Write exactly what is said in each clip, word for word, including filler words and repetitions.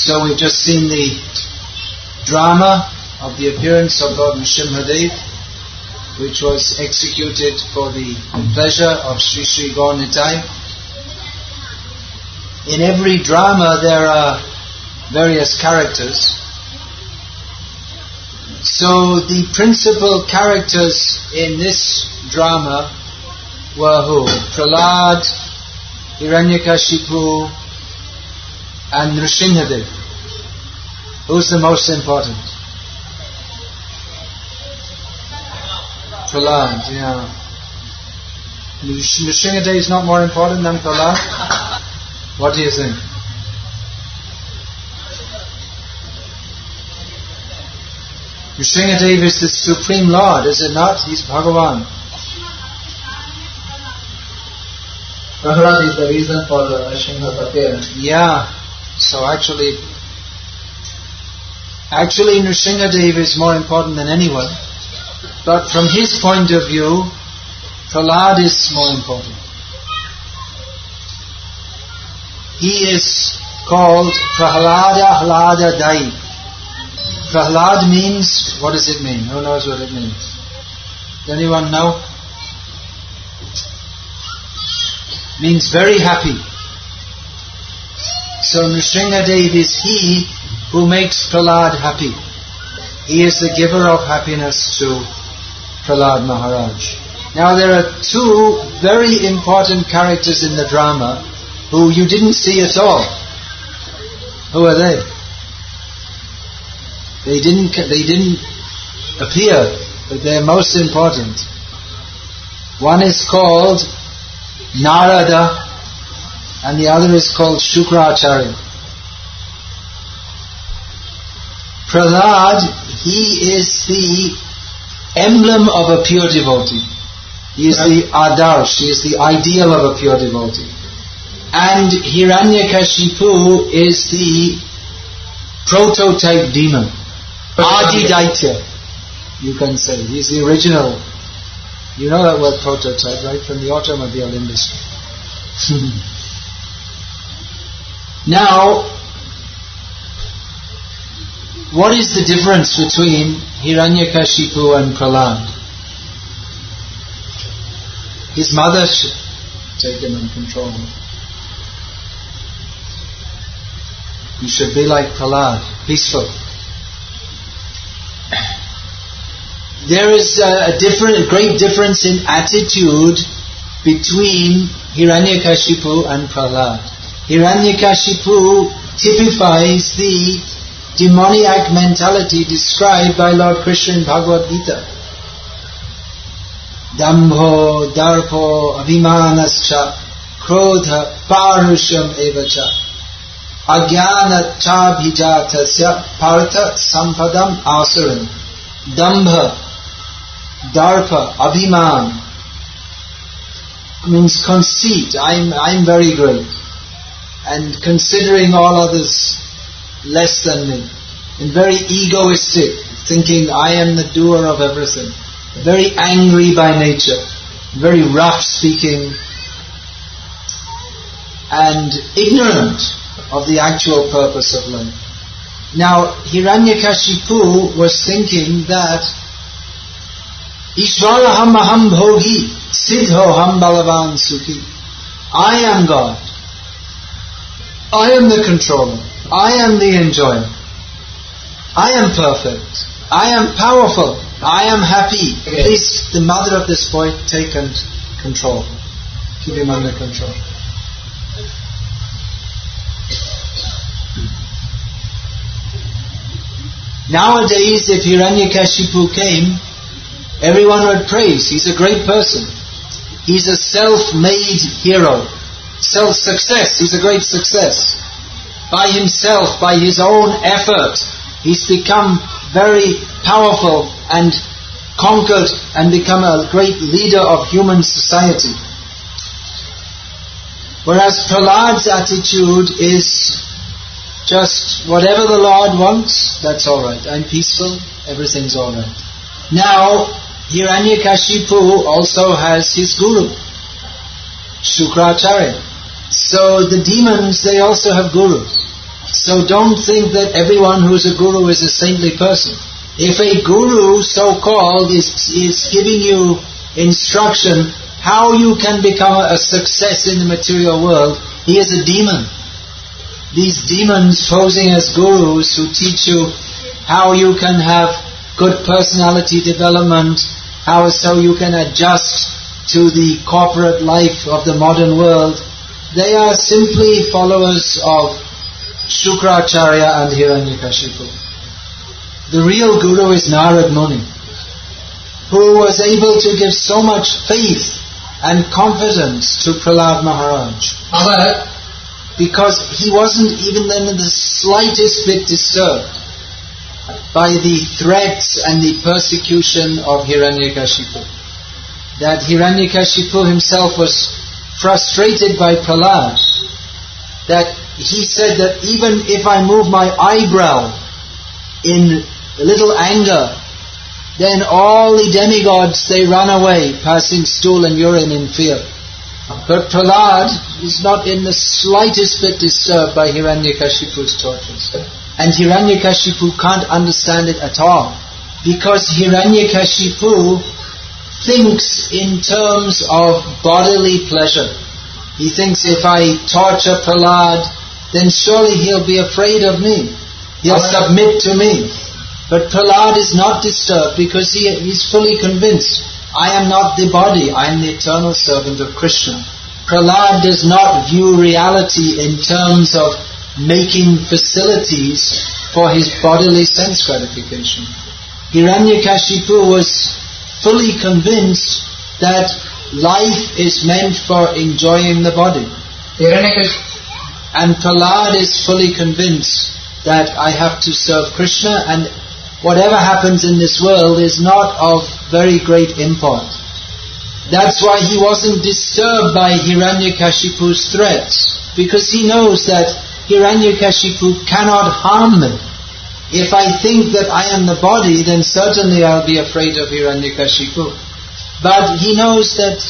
So we've just seen the drama of the appearance of Lord Nrsimhadev, which was executed for the pleasure of Sri Sri Gaur Nitai. In every drama there are various characters. So the principal characters in this drama were who? Prahlad, Hiranyakashipu, and Nrsimhadev. Who's the most important? Prahlad, yeah. Nrsimhadev is not more important than Prahlad? What do you think? Nrsimhadev is the Supreme Lord, is it not? He's Bhagavan. Prahlad is the reason for the Nrsimha's appearance. Yeah. So actually, actually Nrsimhadev is more important than anyone. But from his point of view, Prahlad is more important. He is called Prahlada Hlada Dai. Prahlad means, what does it mean? Who knows what it means? Does anyone know? Means very happy. So Nrsimhadev is he who makes Prahlad happy. He is the giver of happiness to Prahlad Maharaj. Now there are two very important characters in the drama who you didn't see at all. Who are they? They didn't they didn't appear, but they're most important. One is called Narada and the other is called Shukracharya. Prahlad, he is the emblem of a pure devotee. He is the adarsh, he is the ideal of a pure devotee. And Hiranyakashipu is the prototype demon. Adi Daitya, you can say. He's the original. You know that word prototype, right? From the automobile industry. Now, what is the difference between Hiranyakashipu and Prahlad? His mother should take him and control him. He should be like Prahlad, peaceful. There is a, a different, a great difference in attitude between Hiranyakashipu and Prahlad. Hiranyakashipu typifies the demoniac mentality described by Lord Krishna in Bhagavad Gita. Dambho, darpo, abhimanascha, krodha, parusham evacha, ajnana chabhijatasya, partha sampadam asuran. Dambha, darpa, abhiman means conceit. I'm I'm very great, and considering all others less than me, and very egoistic, thinking I am the doer of everything. Very angry by nature, very rough speaking, and ignorant of the actual purpose of life. Now, Hiranyakashipu was thinking that Ishvaraham aham bhogi, siddhoham balavan sukhi. I am God. I am the controller. I am the enjoyer. I am perfect. I am powerful. I am happy. Okay. Please, the mother of this boy, take and control. Keep him under control. Nowadays, if Hiranyakashipu came, everyone would praise. He's a great person. He's a self-made hero. Self-success. He's a great success. By himself, by his own effort, he's become very powerful and conquered and become a great leader of human society. Whereas Prahlad's attitude is just whatever the Lord wants, that's alright. I'm peaceful, everything's alright. Now, Hiranyakashipu also has his guru, Shukracharya. So the demons, they also have gurus. So don't think that everyone who is a guru is a saintly person. If a guru, so-called, is, is giving you instruction how you can become a success in the material world, he is a demon. These demons posing as gurus who teach you how you can have good personality development, how so you can adjust to the corporate life of the modern world, they are simply followers of Shukracharya and Hiranyakashipu. The real guru is Narad Muni, who was able to give so much faith and confidence to Prahlad Maharaj, because he wasn't even then in the slightest bit disturbed by the threats and the persecution of Hiranyakashipu. That Hiranyakashipu himself was frustrated by Prahlad, that he said that even if I move my eyebrow in a little anger, then all the demigods, they run away, passing stool and urine in fear. But Prahlad is not in the slightest bit disturbed by Hiranyakashipu's tortures. And Hiranyakashipu can't understand it at all, because Hiranyakashipu thinks in terms of bodily pleasure. He thinks, if I torture Prahlad, then surely he'll be afraid of me. He'll submit to me. But Prahlad is not disturbed, because he is fully convinced, I am not the body, I am the eternal servant of Krishna. Prahlad does not view reality in terms of making facilities for his bodily sense gratification. Hiranyakashipu was fully convinced that life is meant for enjoying the body. And Prahlad is fully convinced that I have to serve Krishna, and whatever happens in this world is not of very great import. That's why he wasn't disturbed by Hiranyakashipu's threats, because he knows that Hiranyakashipu cannot harm me. If I think that I am the body, then certainly I'll be afraid of Hiranyakashipu. But he knows that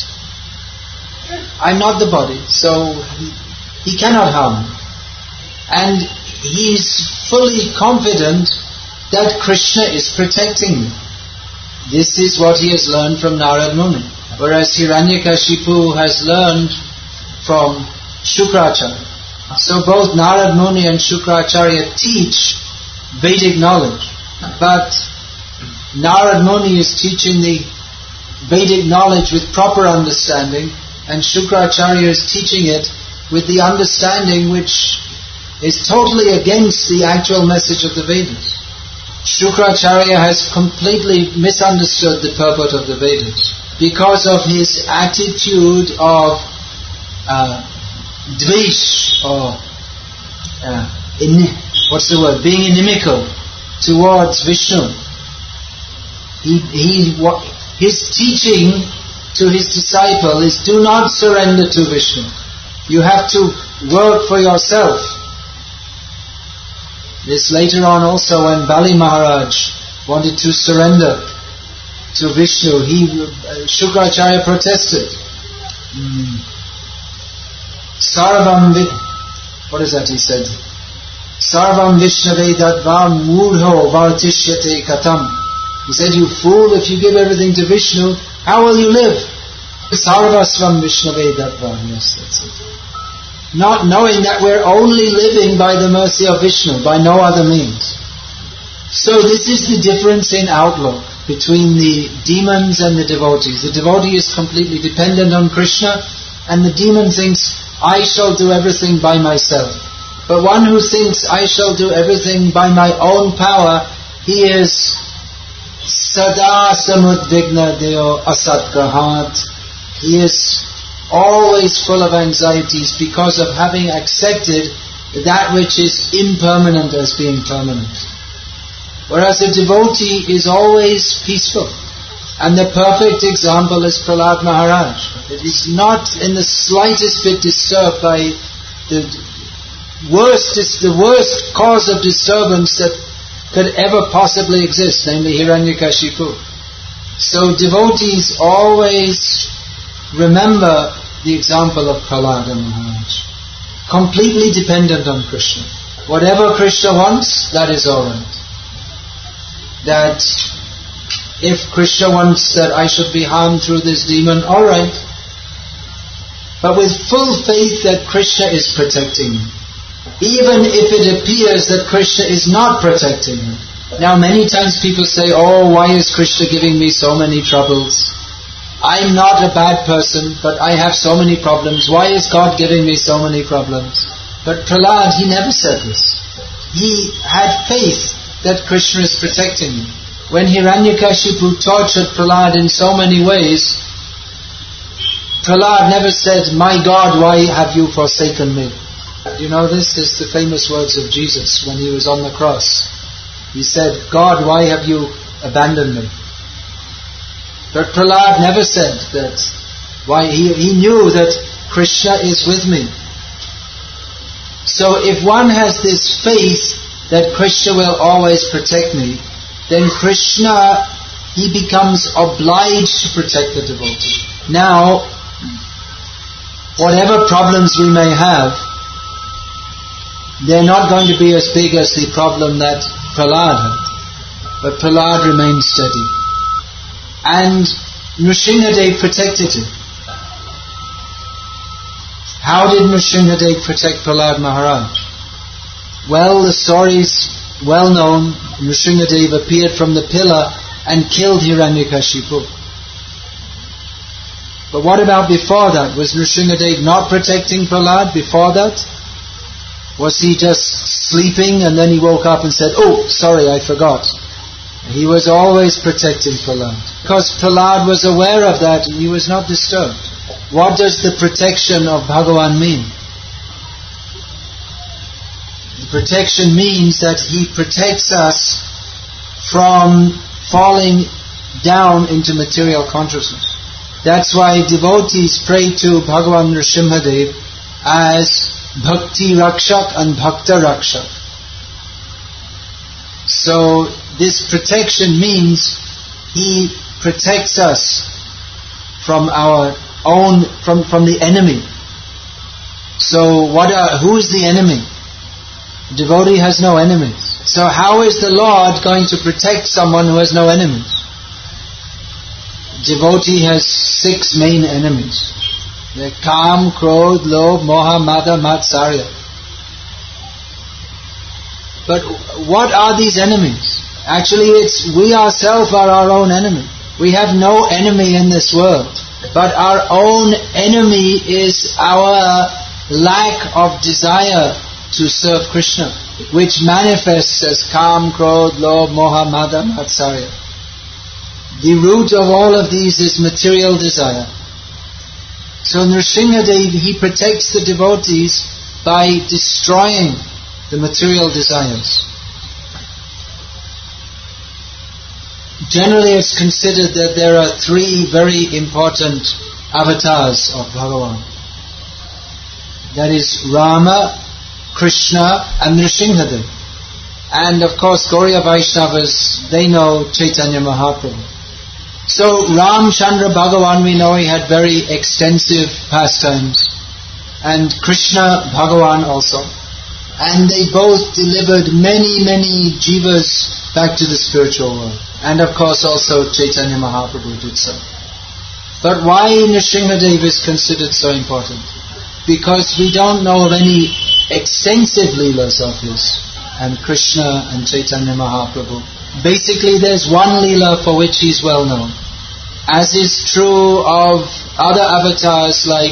I'm not the body, so he, he cannot harm me. And he's fully confident that Krishna is protecting me. This is what he has learned from Narad Muni. Whereas Hiranyakashipu has learned from Shukracharya. So both Narad Muni and Shukracharya teach Vedic knowledge. But Narad Muni is teaching the Vedic knowledge with proper understanding, and Shukracharya is teaching it with the understanding which is totally against the actual message of the Vedas. Shukracharya has completely misunderstood the purport of the Vedas because of his attitude of uh, dvesh, or uh, in, what's the word, being inimical towards Vishnu. He, he, his teaching to his disciple is, do not surrender to Vishnu. You have to work for yourself. This later on also, when Bali Maharaj wanted to surrender to Vishnu, he, uh, Shukracharya protested. Mm. Sarvam, what is that he said? Sarvam Vishnave Dadvam Mudho Vartishyate Katam. He said, you fool, if you give everything to Vishnu, how will you live? Sarvasvam Vishnave Dadvam. Yes, that's it. Not knowing that we're only living by the mercy of Vishnu, by no other means. So this is the difference in outlook between the demons and the devotees. The devotee is completely dependent on Krishna, and the demon thinks, I shall do everything by myself. But one who thinks, I shall do everything by my own power, he is sada samudvigna deo asatgrahat. He is always full of anxieties because of having accepted that which is impermanent as being permanent. Whereas a devotee is always peaceful. And the perfect example is Prahlad Maharaj. It is not in the slightest bit disturbed by the worst, the worst cause of disturbance that could ever possibly exist, namely Hiranyakashipu. So devotees always remember the example of Prahlad Maharaj. Completely dependent on Krishna. whatever Krishna wants, that is alright. That if Krishna wants that I should be harmed through this demon, alright. But with full faith that Krishna is protecting me. Even if it appears that Krishna is not protecting me. Now many times people say, oh, why is Krishna giving me so many troubles? I'm not a bad person, but I have so many problems. Why is God giving me so many problems? But Prahlad, he never said this. He had faith that Krishna is protecting him. When Hiranyakashipu tortured Prahlad in so many ways, Prahlad never said, my God, why have you forsaken me? You know this? This is the famous words of Jesus when he was on the cross. He said, God, why have you abandoned me? But Prahlad never said that. Why? He, he knew that Krishna is with me. So if one has this faith that Krishna will always protect me, then Krishna, he becomes obliged to protect the devotee. Now, whatever problems we may have, they're not going to be as big as the problem that Prahlad had. But Prahlad remained steady. And Nrsimhadev protected him. How did Nrsimhadev protect Prahlad Maharaj? Well, the story is well known. Nrsimhadev appeared from the pillar and killed Hiranyakashipu. But what about before that? Was Nrsimhadev not protecting Prahlad before that? Was he just sleeping and then he woke up and said, oh, sorry, I forgot. He was always protecting Prahlad. Because Prahlad was aware of that and he was not disturbed. What does the protection of Bhagavan mean? The protection means that he protects us from falling down into material consciousness. That's why devotees pray to Bhagavan Nrsimhadev as Bhakti Rakshak and Bhakta Rakshak. So this protection means he protects us from our own, from, from the enemy. So what are, who is the enemy? Devotee has no enemies. So how is the Lord going to protect someone who has no enemies? Devotee has six main enemies. The Kam, Krodh, Lobh, Moha, Mada, Matsarya. But what are these enemies? Actually, it's we ourselves are our own enemy. We have no enemy in this world. But our own enemy is our lack of desire to serve Krishna, which manifests as Kam, Krodh, Lobh, Moha, Mada, Matsarya. The root of all of these is material desire. So Nrsimhadev, he protects the devotees by destroying the material desires. Generally it's considered that there are three very important avatars of Bhagavan. That is Rama, Krishna and Nrsimhadev. And of course Gauriya Vaishnavas, they know Chaitanya Mahaprabhu. So Ramchandra Bhagavan, we know he had very extensive pastimes. And Krishna Bhagavan also. And they both delivered many, many jivas back to the spiritual world. And of course also Chaitanya Mahaprabhu did so. But why Nrsimhadev is considered so important? Because we don't know of any extensive leelas of his. And Krishna and Chaitanya Mahaprabhu. Basically there's one leela for which he's well known. As is true of other avatars like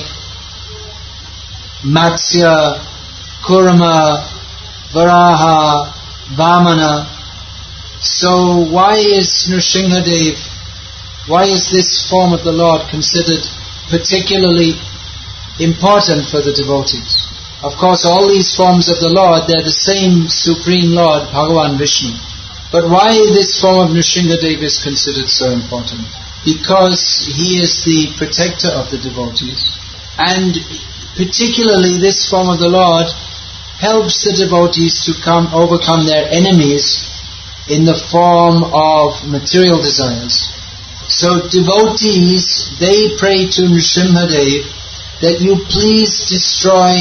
Matsya, Kurma, Varaha, Vamana. So why is Nrsimhadev, why is this form of the Lord considered particularly important for the devotees? Of course all these forms of the Lord, they're the same Supreme Lord, Bhagavan Vishnu. But why this form of Nrsimhadev is considered so important? Because he is the protector of the devotees. And particularly this form of the Lord helps the devotees to come overcome their enemies in the form of material desires. So devotees, they pray to Nrsimhadev that you please destroy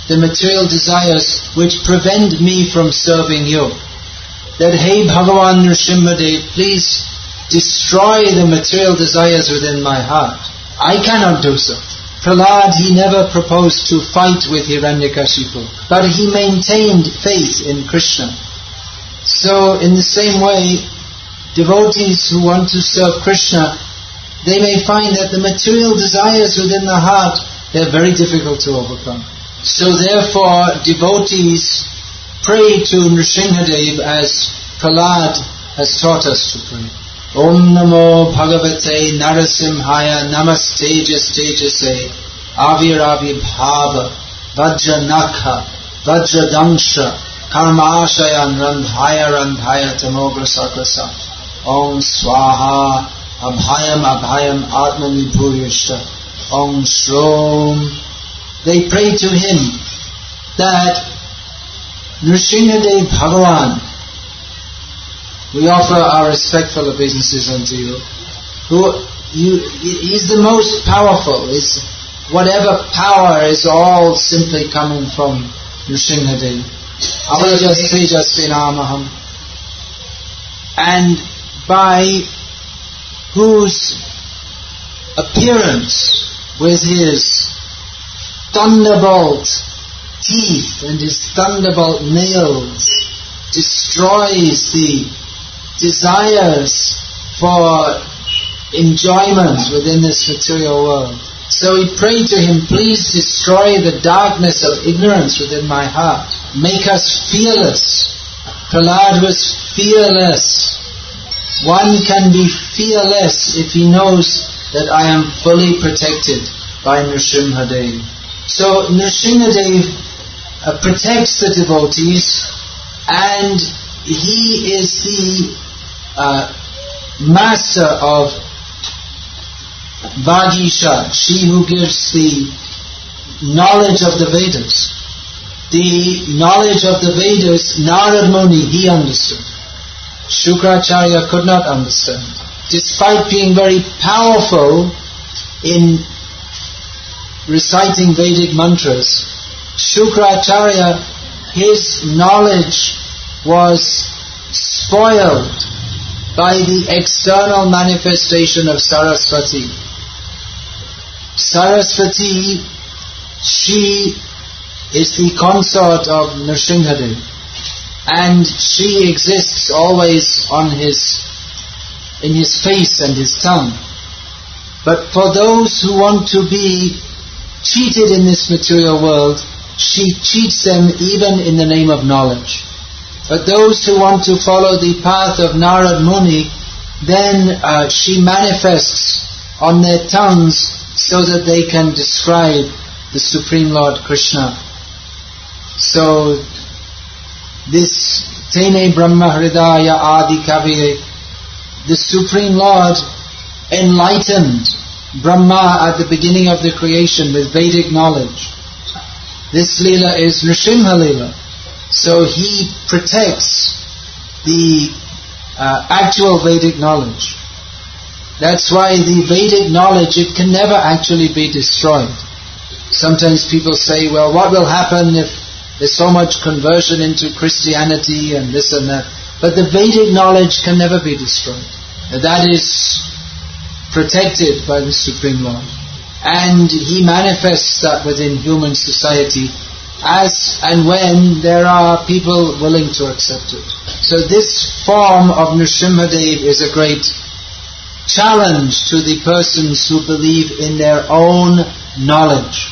the material desires which prevent me from serving you. That, hey Bhagavan Nrsimhadev, please destroy the material desires within my heart. I cannot do so. Prahlad, he never proposed to fight with Hiranyakashipu, but he maintained faith in Krishna. So in the same way, devotees who want to serve Krishna, they may find that the material desires within the heart, they're very difficult to overcome. So therefore, devotees pray to Nrsimhadev as Prahlad has taught us to pray. Om Namo Bhagavate Narasimhaya Namaste Jastejase Aviravi Bhava Vajra Nakha Vajra Dangsha Karmashayan Randhaya Randhaya Tamogra Sakrasa Om Swaha Abhayam Abhayam Atmani Bhuryashta Om Shrom. They pray to him that Nrsimhadev Bhagavan, we offer our respectful obeisances unto you. Who you, he's the most powerful. Is whatever power is all simply coming from Nrsimhadev. Avajas Tejasvinamaham. And by whose appearance with his thunderbolt teeth and his thunderbolt nails destroys the desires for enjoyment within this material world. So he prayed to him, please destroy the darkness of ignorance within my heart. Make us fearless. Prahlad was fearless. One can be fearless if he knows that I am fully protected by Nrsimhadev. So Nrsimhadev uh, protects the devotees, and he is the Uh, master of Vagisha, she who gives the knowledge of the Vedas. The knowledge of the Vedas, Narad Muni, he understood. Shukracharya could not understand. Despite being very powerful in reciting Vedic mantras, Shukracharya, his knowledge was spoiled by the external manifestation of Saraswati. Saraswati, she is the consort of Nrsimhadev, and she exists always on his, in his face and his tongue. But for those who want to be cheated in this material world, she cheats them even in the name of knowledge. But those who want to follow the path of Narad Muni, then uh, she manifests on their tongues so that they can describe the Supreme Lord Krishna. So this Tene Brahma Hridaya Adi Kaviye, the Supreme Lord enlightened Brahma at the beginning of the creation with Vedic knowledge. This Leela is Nrsimha Leela. So he protects the uh, actual Vedic knowledge. That's why the Vedic knowledge, it can never actually be destroyed. Sometimes people say, well, what will happen if there's so much conversion into Christianity and this and that? But the Vedic knowledge can never be destroyed. That is protected by the Supreme Lord. And he manifests that within human society as and when there are people willing to accept it. So this form of Nrsimhadev is a great challenge to the persons who believe in their own knowledge.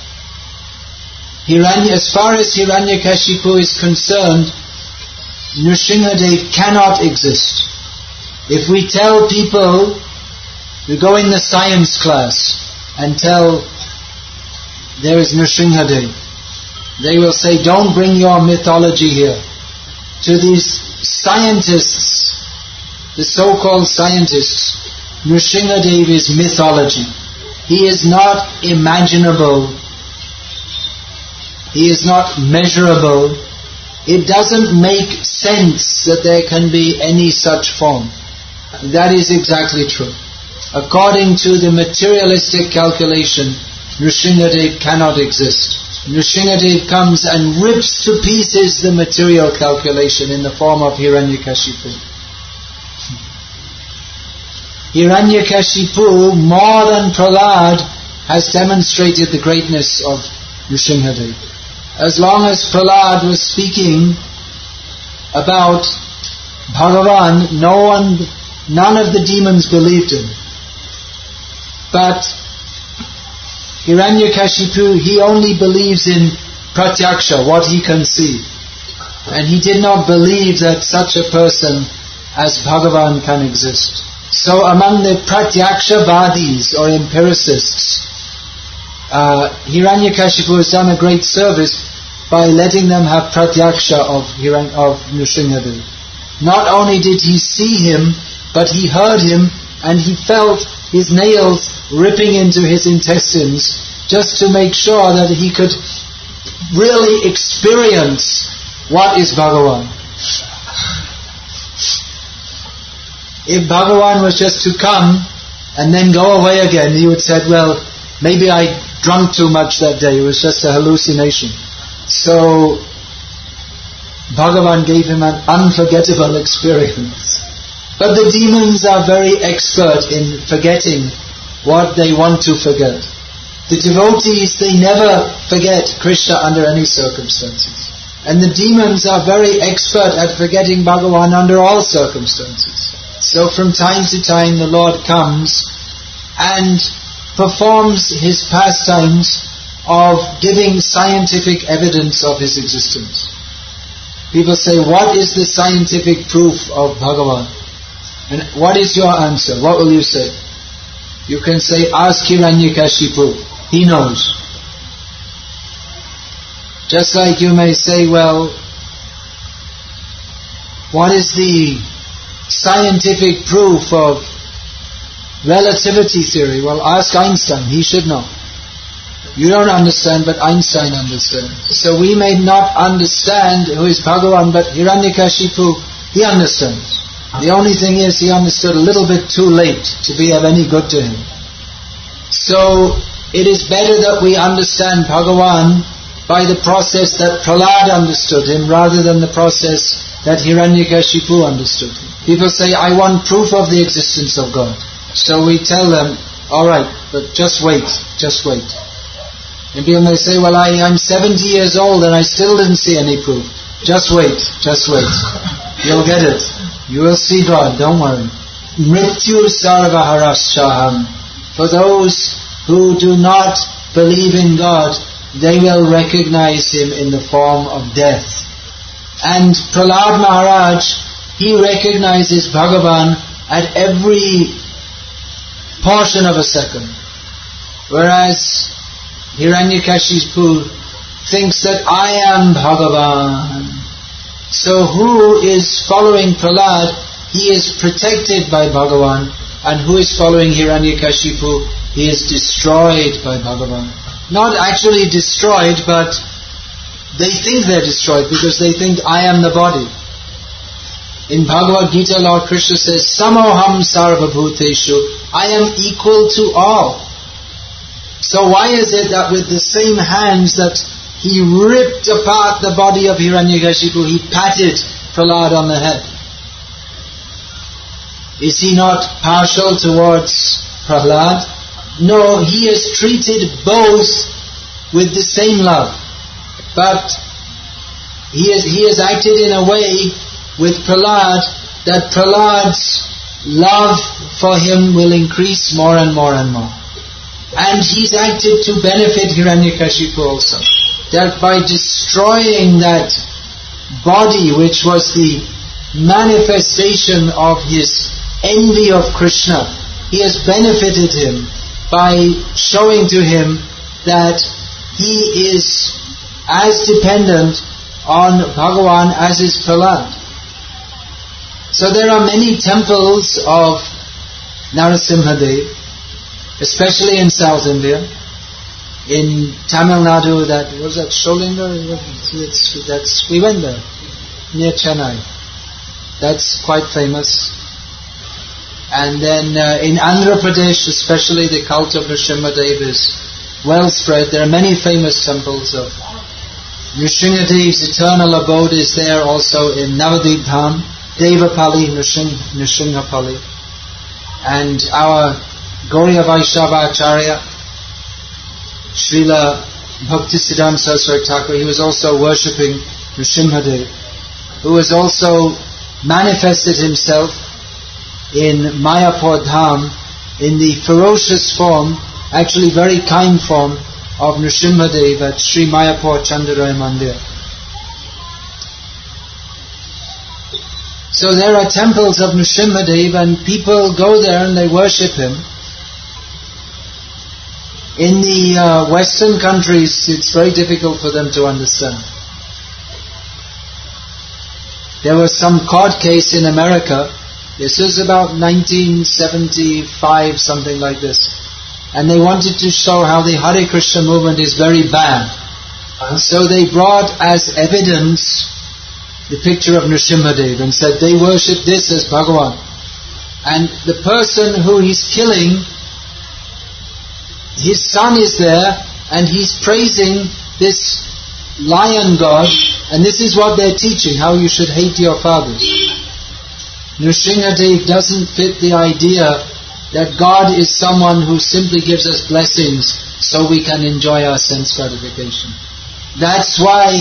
Hiranya, as far as Hiranyakashipu is concerned, Nrsimhadev cannot exist. If we tell people, we go in the science class and tell there is Nrsimhadev, they will say, don't bring your mythology here. To these scientists, the so-called scientists, Nrsimhadev is mythology. He is not imaginable. He is not measurable. It doesn't make sense that there can be any such form. That is exactly true. According to the materialistic calculation, Nrsimhadev cannot exist. Nrsimhadev comes and rips to pieces the material calculation in the form of Hiranyakashipu. Hiranyakashipu, more than Prahlad, has demonstrated the greatness of Nrsimhadev. As long as Prahlad was speaking about Bhagavan, no one, none of the demons believed him. But Hiranyakashipu, he only believes in pratyaksha, what he can see. And he did not believe that such a person as Bhagavan can exist. So among the pratyaksha vadis or empiricists, uh, Hiranyakashipu has done a great service by letting them have pratyaksha of, Hiran- of Nrsimhadev. Not only did he see him, but he heard him and he felt his nails ripping into his intestines just to make sure that he could really experience what is Bhagavan. If Bhagavan was just to come and then go away again, he would say, well, maybe I drank too much that day, it was just a hallucination. So Bhagavan gave him an unforgettable experience. But the demons are very expert in forgetting what they want to forget. The devotees, they never forget Krishna under any circumstances. And the demons are very expert at forgetting Bhagavan under all circumstances. So from time to time the Lord comes and performs his pastimes of giving scientific evidence of his existence. People say, what is the scientific proof of Bhagavan? And what is your answer? What will you say? You can say, ask Hiranyakashipu. He knows. Just like you may say, well, what is the scientific proof of relativity theory? Well, ask Einstein. He should know. You don't understand, but Einstein understands. So we may not understand who is Bhagavan, but Hiranyakashipu, he understands. The only thing is, he understood a little bit too late to be of any good to him. So it is better that we understand Bhagavan by the process that Prahlad understood him, rather than the process that Hiranyakashipu understood him. People say, I want proof of the existence of God. So we tell them, alright, but just wait, just wait. And people may say, well, I, I'm seventy years old and I still didn't see any proof. Just wait, just wait. You'll get it. You will see God, don't worry. Mrityu sarvaharashaham. For those who do not believe in God, they will recognize him in the form of death. And Prahlad Maharaj, he recognizes Bhagavan at every portion of a second. Whereas Hiranyakashipu thinks that I am Bhagavan. So who is following Prahlad, he is protected by Bhagavan, and who is following Hiranyakashipu, he is destroyed by Bhagavan. Not actually destroyed, but they think they're destroyed because they think I am the body. In Bhagavad Gita, Lord Krishna says, Samoham sarvabhuteshu, I am equal to all. So why is it that with the same hands that he ripped apart the body of Hiranyakashipu, he patted Prahlad on the head? Is he not partial towards Prahlad? No, he has treated both with the same love. But he has, he has acted in a way with Prahlad that Prahlad's love for him will increase more and more and more. And he's acted to benefit Hiranyakashipu also. That by destroying that body which was the manifestation of his envy of Krishna, he has benefited him by showing to him that he is as dependent on Bhagavan as is Prahlad. So there are many temples of Narasimhadev, especially in South India. In Tamil Nadu, that was that Sholinga. It's, that's we went there near Chennai. That's quite famous. And then uh, in Andhra Pradesh, especially the cult of Nrsimhadev is well spread. There are many famous temples of Nrsimhadev's eternal abode is there also in Navadvip Dham, Devapali, Nrsimhapali. And our Gauriya Vaishnava Acharya, Srila Bhaktisiddhanta Saraswati Thakur, he was also worshipping Nrsimhadev, who has also manifested himself in Mayapur Dham in the ferocious form, actually very kind form, of Nrsimhadev at Sri Mayapur Chandaroy Mandir. So there are temples of Nrsimhadev and people go there and they worship him. In the uh, Western countries, it's very difficult for them to understand. There was some court case in America. This was about nineteen seventy-five, something like this. And they wanted to show how the Hare Krishna movement is very bad. So they brought as evidence the picture of Nrsimhadev and said they worship this as Bhagavan. And the person who he's killing, his son is there and he's praising this lion god, and this is what they're teaching, how you should hate your fathers. Nrsimhadev doesn't fit the idea that God is someone who simply gives us blessings so we can enjoy our sense gratification. That's why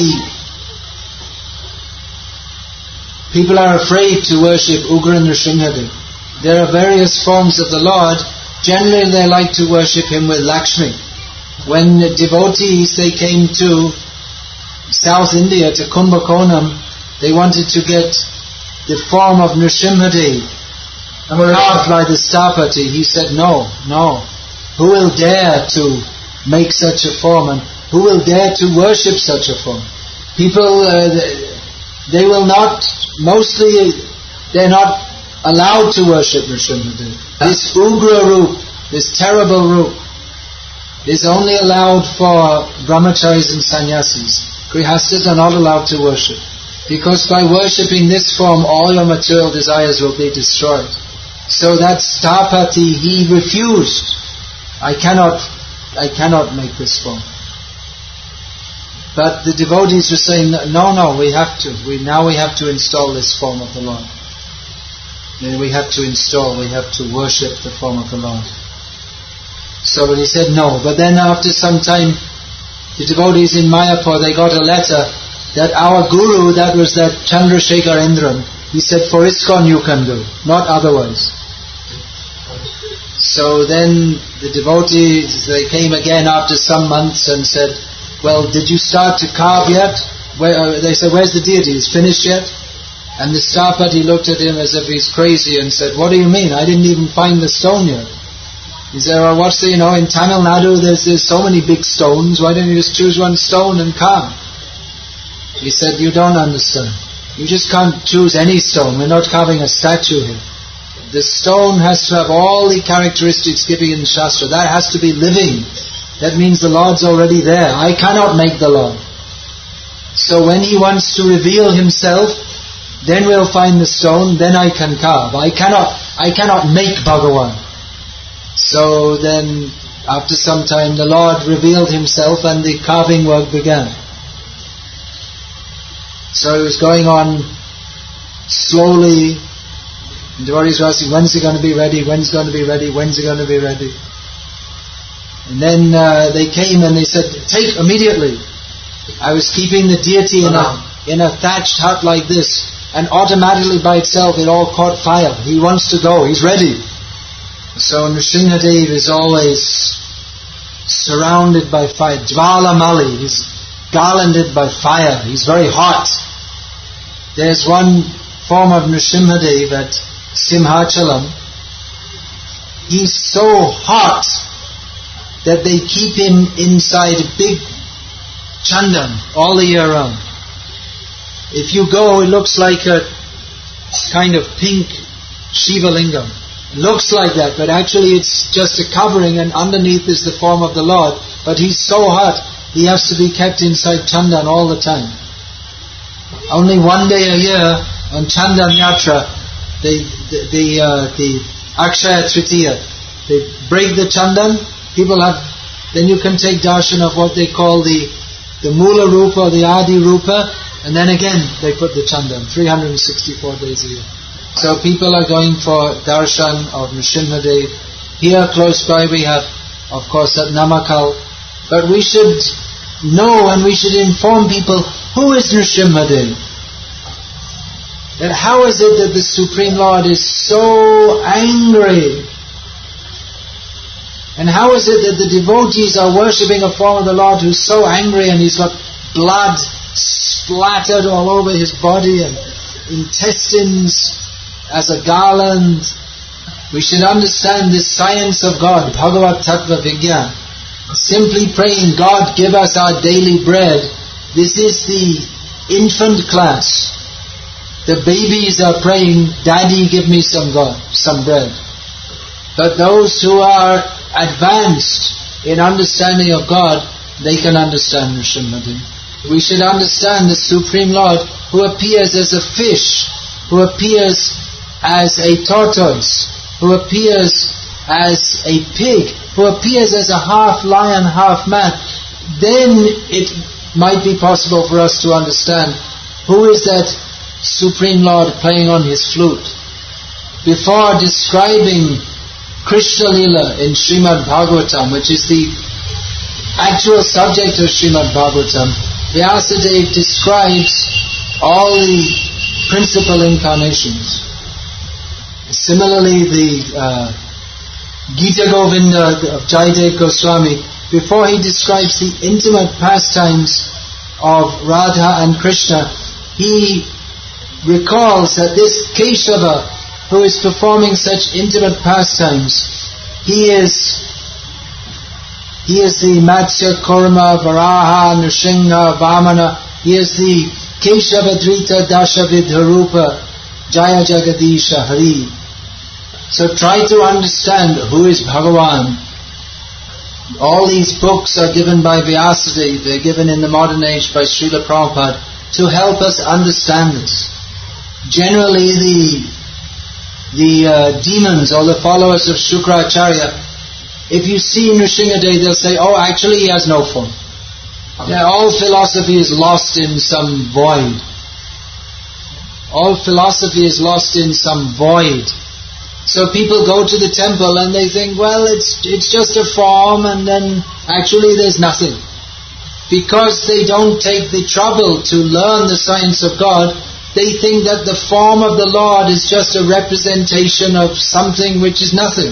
people are afraid to worship Ugra Nrsimhadev. There are various forms of the Lord. Generally they like to worship him with Lakshmi. When the devotees, they came to South India, to Kumbakonam, they wanted to get the form of Nrsimhadev carved by the Stapati. He said, no, no. Who will dare to make such a form, and who will dare to worship such a form? People, uh, they will not, mostly, they're not allowed to worship Nrsimhadev. This Ugra Roop, this terrible Roop, is only allowed for brahmacharis and sannyasis. Grihasthas are not allowed to worship. Because by worshipping this form, all your material desires will be destroyed. So that Stapati, he refused. I cannot, I cannot make this form. But the devotees were saying, no, no, we have to. We now we have to install this form of the Lord. And we have to install, we have to worship the form of the Lord. So but he said no. But then after some time, the devotees in Mayapur, they got a letter that our guru, that was that Chandrasekhar Indran, he said, for ISKCON you can do, not otherwise. So then the devotees, they came again after some months and said, well, did you start to carve yet? Where, uh, they said, where's the deity? Is finished yet? And the Stapati looked at him as if he's crazy and said, what do you mean? I didn't even find the stone yet. He said, well, what's the, you know, in Tamil Nadu there's, there's so many big stones, why don't you just choose one stone and carve? He said, you don't understand. You just can't choose any stone. We're not carving a statue here. The stone has to have all the characteristics given in Shastra. That has to be living. That means the Lord's already there. I cannot make the Lord. So when He wants to reveal Himself, then we'll find the stone, then I can carve. I cannot, I cannot make Bhagavan. So then, after some time, the Lord revealed Himself and the carving work began. So it was going on slowly. The devotees were asking, when's it going to be ready? When's it going to be ready? When's it going to be ready? And then uh, they came and they said, take immediately. I was keeping the deity in a, in a thatched hut like this, and automatically by itself it all caught fire. He wants to go. He's ready. So Nrsimhadev is always surrounded by fire. Jvala Mali. He's garlanded by fire. He's very hot. There's one form of Nrsimhadev at Simhachalam. He's so hot that they keep him inside a big chandan all the year round. If you go, it looks like a kind of pink Shiva Lingam. It looks like that, but actually it's just a covering, and underneath is the form of the Lord. But he's so hot, he has to be kept inside chandan all the time. Only one day a year on Chandan Yatra, the the the, uh, the Akshaya Tritiya, they break the chandan. People have then you can take darshan of what they call the, the Mula Rupa or the Adi Rupa, and then again they put the Chandan, three hundred sixty-four days a year. So people are going for darshan of Nrsimhadev. Here close by we have, of course, at Namakal. But we should know and we should inform people, who is Nrsimhadev? And how is it that the Supreme Lord is so angry? And how is it that the devotees are worshipping a form of the Lord who's so angry and he's got blood splattered all over his body and intestines as a garland? We should understand this science of God, Bhagavat Tattva Vigyan. Simply praying, God give us our daily bread. This is the infant class. The babies are praying, Daddy give me some God, some bread. But those who are advanced in understanding of God, they can understand Nrsimhadev. We should understand the Supreme Lord who appears as a fish, who appears as a tortoise, who appears as a pig, who appears as a half lion, half man. Then it might be possible for us to understand who is that Supreme Lord playing on his flute. Before describing Krishna Lila in Srimad Bhagavatam, which is the actual subject of Srimad Bhagavatam, Vyasadeva describes all the principal incarnations. Similarly, the uh, Gita Govinda of Jayadev Goswami, before he describes the intimate pastimes of Radha and Krishna, he recalls that this Keshava, who is performing such intimate pastimes, he is he is the Matsya, Kurma, Varaha, Nrsimha, Vamana. He is the Keshava Drita Dashavidharupa Jaya Jagadisha Hari. So try to understand who is Bhagavan. All these books are given by Vyasadeva, they're given in the modern age by Srila Prabhupada to help us understand this. Generally the the uh, demons or the followers of Shukracharya, if you see Nrsimhadev, they'll say, oh, actually he has no form. Yeah, all philosophy is lost in some void. All philosophy is lost in some void. So people go to the temple and they think, well, it's it's just a form, and then actually there's nothing. Because they don't take the trouble to learn the science of God, they think that the form of the Lord is just a representation of something which is nothing.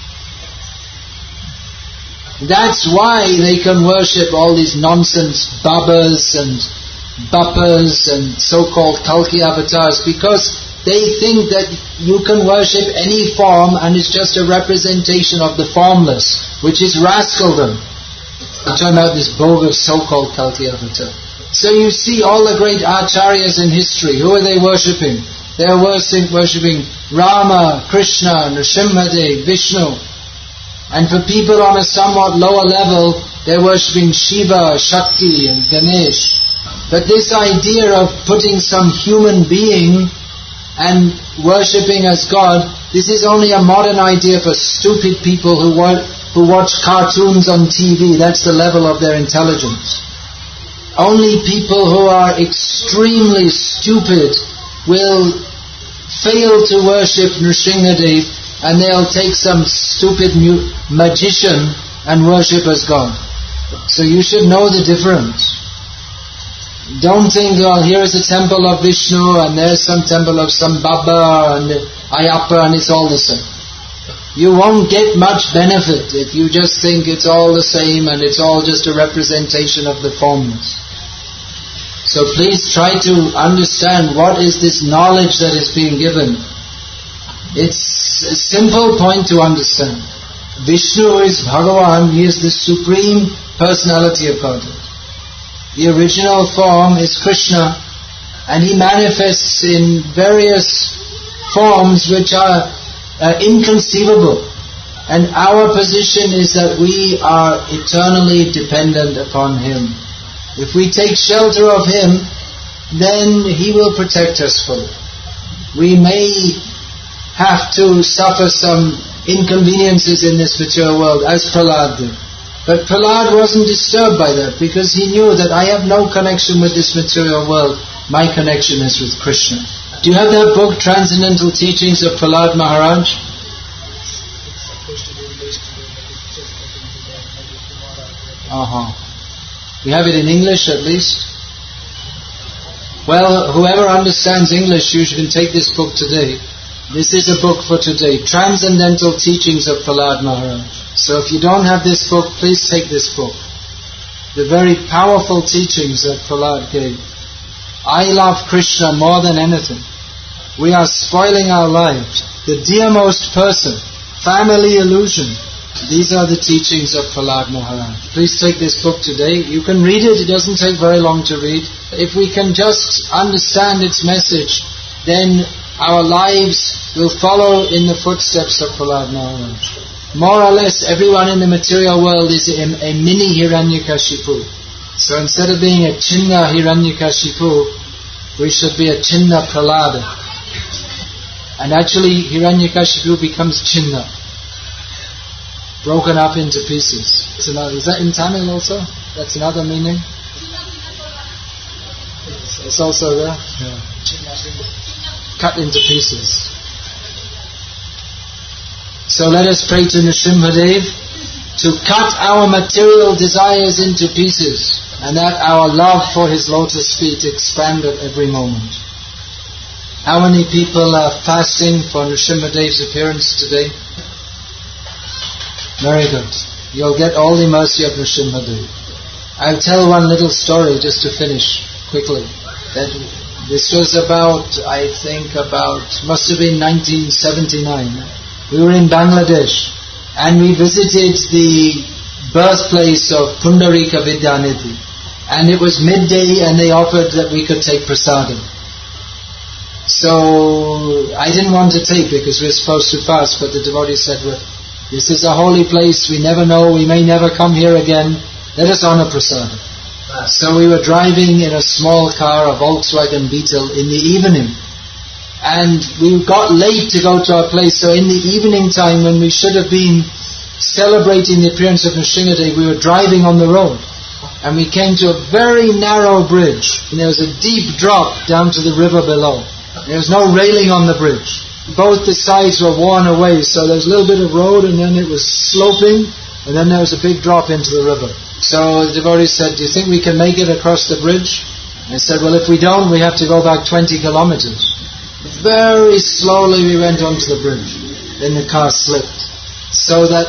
That's why they can worship all these nonsense Babas and Bappas and so-called Kalki avatars, because they think that you can worship any form and it's just a representation of the formless, which is rascaldom. I'm talking about this bogus so-called Kalki avatar. So you see all the great acharyas in history, who are they worshipping? They are worshipping Rama, Krishna, Nrsimhadev, Vishnu. And for people on a somewhat lower level, they're worshipping Shiva, Shakti and Ganesh. But this idea of putting some human being and worshipping as God, this is only a modern idea for stupid people who watch, who watch cartoons on T V. That's the level of their intelligence. Only people who are extremely stupid will fail to worship Nrsimhadev, and they'll take some stupid mu- magician and worship as God. So you should know the difference. Don't think, well, here is a temple of Vishnu and there's some temple of some Baba and Ayappa and it's all the same. You won't get much benefit if you just think it's all the same and it's all just a representation of the formless. So please try to understand what is this knowledge that is being given. It's a simple point to understand. Vishnu is Bhagavan, he is the supreme personality of Godhead. The original form is Krishna, and he manifests in various forms which are uh, inconceivable. And our position is that we are eternally dependent upon him. If we take shelter of him, then he will protect us fully. We may have to suffer some inconveniences in this material world, as Prahlad did. But Prahlad wasn't disturbed by that because he knew that I have no connection with this material world. My connection is with Krishna. Do you have that book, Transcendental Teachings of Prahlad Maharaj? Uh-huh. You have it in English at least? Well, whoever understands English, you can take this book today. This is a book for today. Transcendental Teachings of Prahlad Maharaj. So if you don't have this book, please take this book. The very powerful teachings that Prahlad gave. I love Krishna more than anything. We are spoiling our lives. The dearmost person. Family illusion. These are the teachings of Prahlad Maharaj. Please take this book today. You can read it. It doesn't take very long to read. If we can just understand its message, then our lives will follow in the footsteps of Prahlad Maharaj. More or less, everyone in the material world is a, a mini Hiranyakashipu. So instead of being a Chinna Hiranyakashipu, we should be a Chinna Prahlada. And actually, Hiranyakashipu becomes Chinna, broken up into pieces. It's another, is that in Tamil also? That's another meaning? It's also there? Yeah. Cut into pieces. So let us pray to Nrsimhadev to cut our material desires into pieces, and that our love for his lotus feet expand at every moment. How many people are fasting for Nrsimhadev's appearance today? Very good. You'll get all the mercy of Nrsimhadev. I'll tell one little story just to finish quickly. That this was about, I think about, must have been nineteen seventy-nine. We were in Bangladesh and we visited the birthplace of Pundarika Vidyanidhi. And it was midday and they offered that we could take prasadam. So I didn't want to take because we were supposed to fast, but the devotee said, well, this is a holy place, we never know, we may never come here again, let us honor prasadam. So we were driving in a small car, a Volkswagen Beetle, in the evening. And we got late to go to our place, so in the evening time when we should have been celebrating the appearance of Nrsimhadev, we were driving on the road. And we came to a very narrow bridge, and there was a deep drop down to the river below. There was no railing on the bridge. Both the sides were worn away, so there was a little bit of road, and then it was sloping, and then there was a big drop into the river. So the devotee said, do you think we can make it across the bridge? And I said, well, if we don't, we have to go back twenty kilometers. Very slowly we went onto the bridge. Then the car slipped. So that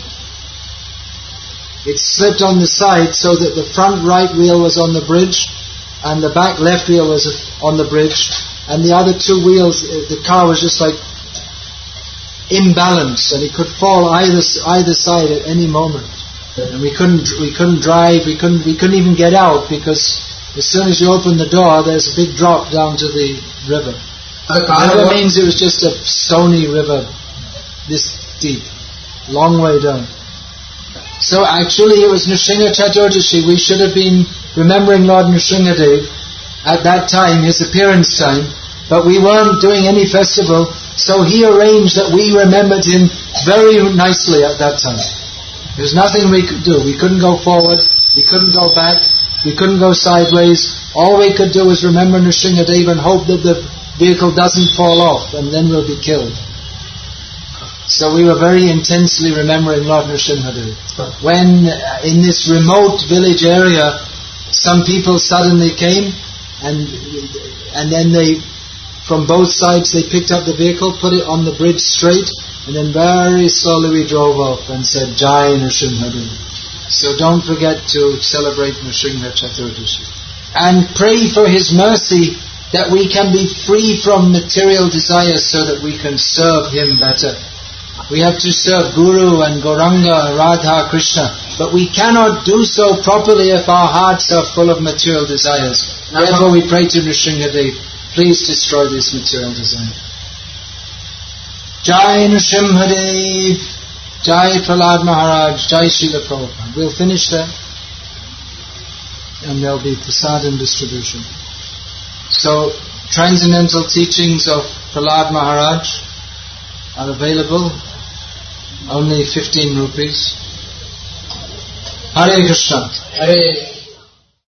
it slipped on the side so that the front right wheel was on the bridge and the back left wheel was on the bridge, and the other two wheels, the car was just like imbalanced and it could fall either either side at any moment. And we couldn't we couldn't drive, we couldn't we couldn't even get out because as soon as you open the door there's a big drop down to the river. The river means it was just a stony river, this deep, long way down. So actually it was Nrsimha Chaturdashi. We should have been remembering Lord Nrsimhadev at that time, his appearance time, but we weren't doing any festival, so he arranged that we remembered him very nicely at that time. There was nothing we could do. We couldn't go forward, we couldn't go back, we couldn't go sideways. All we could do was remember Nrsimhadev and hope that the vehicle doesn't fall off and then we'll be killed. So we were very intensely remembering Lord Nrsimhadev. When uh, in this remote village area some people suddenly came and and then they, from both sides they picked up the vehicle, put it on the bridge straight, and then very slowly we drove off and said Jai Nrsimhadev. So don't forget to celebrate Nrsimha Chaturdashi. And pray for his mercy that we can be free from material desires so that we can serve him better. We have to serve Guru and Gauranga, Radha, Krishna, but we cannot do so properly if our hearts are full of material desires. Therefore we pray to Nrsimhadev, please destroy this material desire. Jai Nrsimhadev, Jai Prahlad Maharaj, Jai Srila Prabhupada. We'll finish there and there'll be prasadam distribution. So, transcendental teachings of Prahlad Maharaj are available, only fifteen rupees. Hare Krishna. Hare